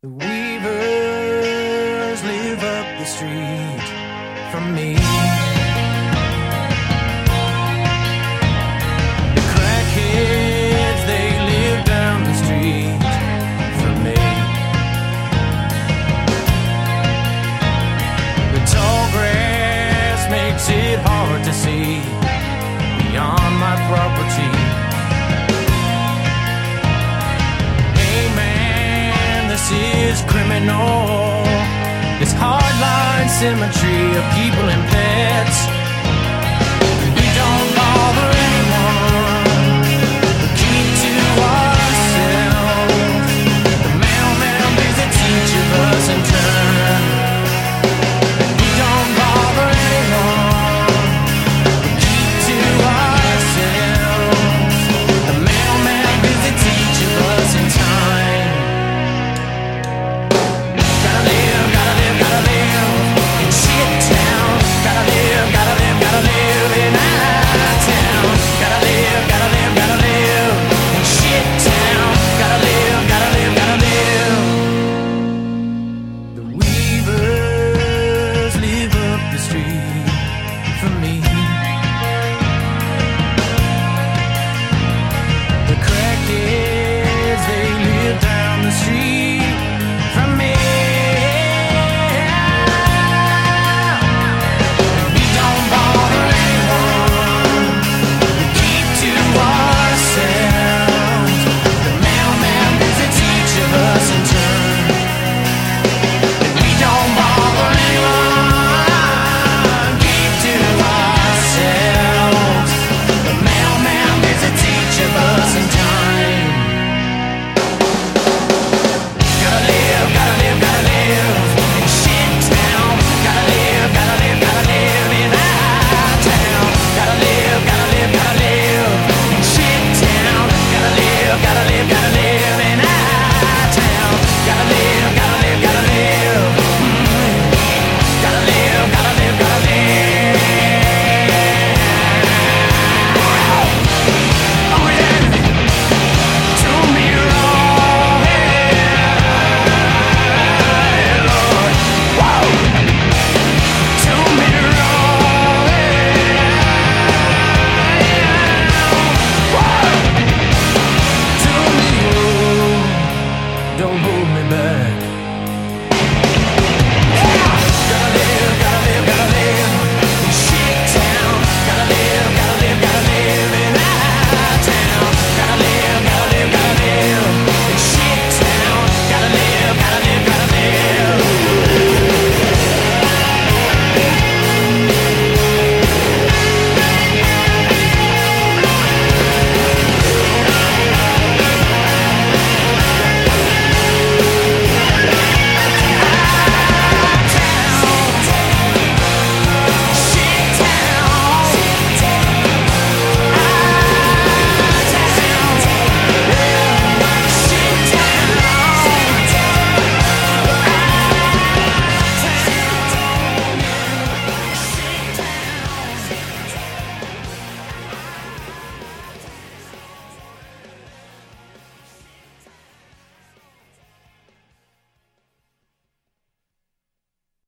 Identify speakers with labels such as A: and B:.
A: The weavers live up the street from me. The crackheads, they live down the street from me. The tall grass makes it hard to see beyond my property. This is criminal, this hardline symmetry of people and pets. We don't bother anyone, we keep to ourselves. The mailman visits each of us in turn. We don't bother anyone, we keep to ourselves. The mailman visits each of us in time. Don't hold me back.